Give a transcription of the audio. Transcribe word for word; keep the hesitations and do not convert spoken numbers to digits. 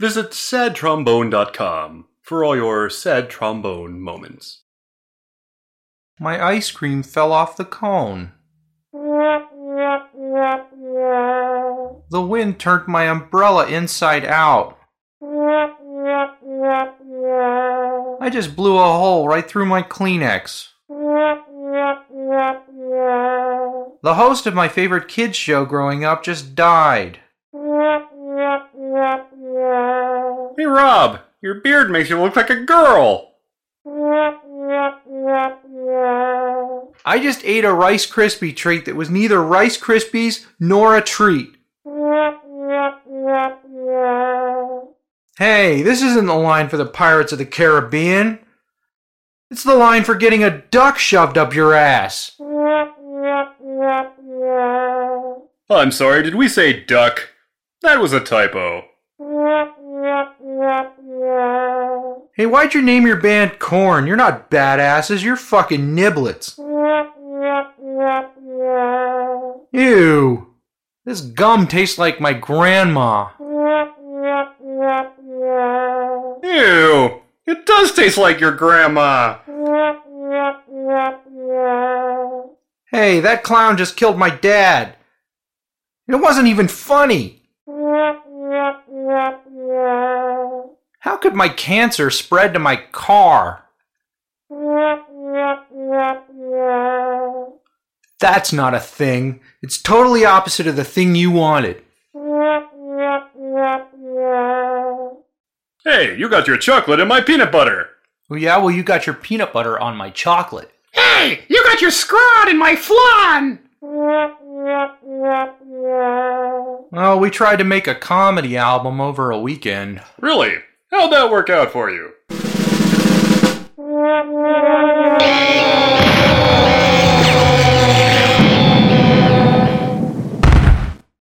Visit sad trombone dot com for all your sad trombone moments. My ice cream fell off the cone. The wind turned my umbrella inside out. I just blew a hole right through my Kleenex. The host of my favorite kids show growing up just died. Hey Rob, your beard makes you look like a girl. I just ate a Rice Krispie treat that was neither Rice Krispies nor a treat. Hey, this isn't the line for the Pirates of the Caribbean. It's the line for getting a duck shoved up your ass. I'm sorry, did we say duck? That was a typo. Hey, why'd you name your band Korn? You're not badasses, you're fucking niblets. Ew. This gum tastes like my grandma. Ew. It does taste like your grandma. Hey, that clown just killed my dad. It wasn't even funny. How could my cancer spread to my car? That's not a thing. It's totally opposite of the thing you wanted. Hey, you got your chocolate in my peanut butter. Oh yeah, well you got your peanut butter on my chocolate. Hey, you got your scrod in my flan! Well, we tried to make a comedy album over a weekend. Really? How'd that work out for you?